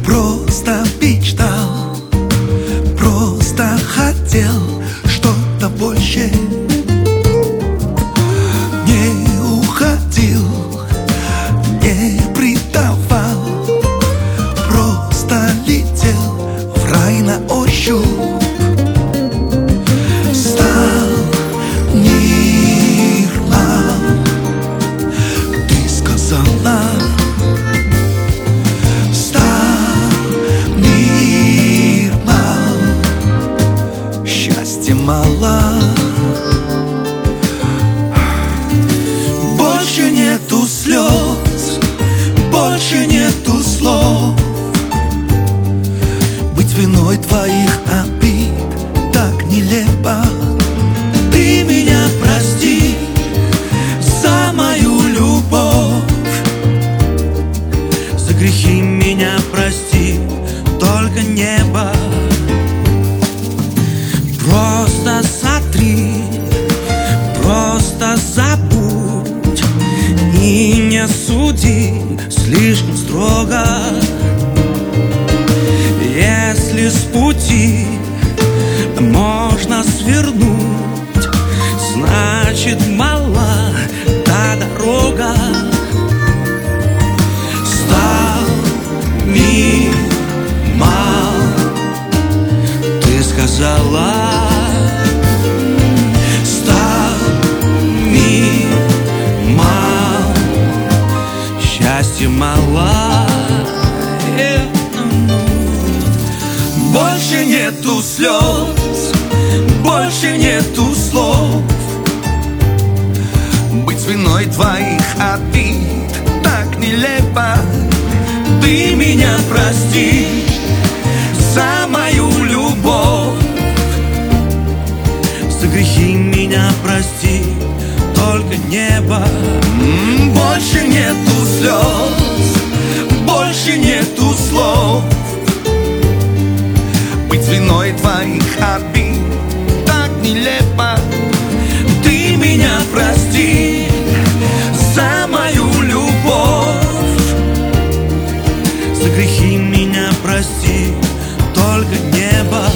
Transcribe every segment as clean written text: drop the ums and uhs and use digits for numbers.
Просто мечтал, просто хотел что-то больше. Не уходил, не предавал, просто летел в рай на ощупь. Стал мир мал, ты сказала. Мало. Больше нету слез, больше нету слов. Быть виной твоих обид так нелепо. Ты меня прости за мою любовь, за грехи меня прости, только небо. Просто сотри, просто забудь и не суди слишком строго. Если с пути можно свернуть, значит мала та дорога. Стал мир мал, ты сказала. Счастья мало, больше нету слез, больше нету слов. Быть виной твоих обид так нелепо. Ты меня прости за мою любовь, за грехи меня прости, только небо. Больше нету слез, больше нету слов. Быть виной твоих обид так нелепо. Ты меня прости за мою любовь, за грехи меня прости, только небо.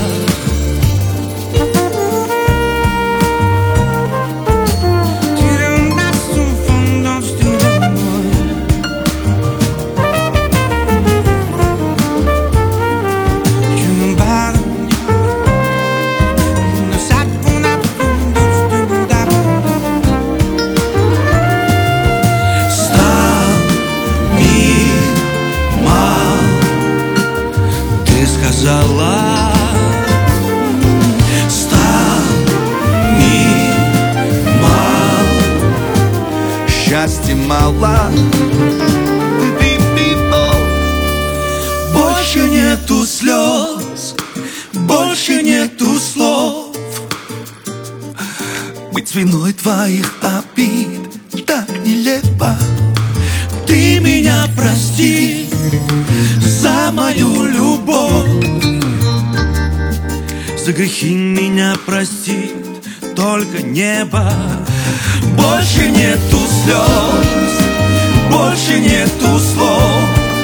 Стал мир мал, счастья мало. Больше нету слез, больше нету слов. Быть виной твоих обид так нелепо. Ты меня прости за мою любовь, за грехи меня простит только небо. Больше нету слез, больше нету слов.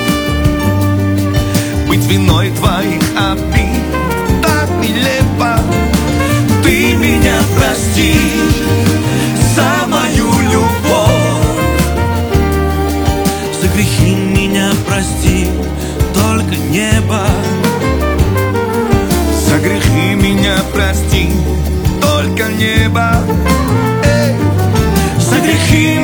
Быть виной твоих обид так нелепо. Ты меня прости за мою любовь, за грехи меня прости только небо. За грехи меня прости только небо. За грехи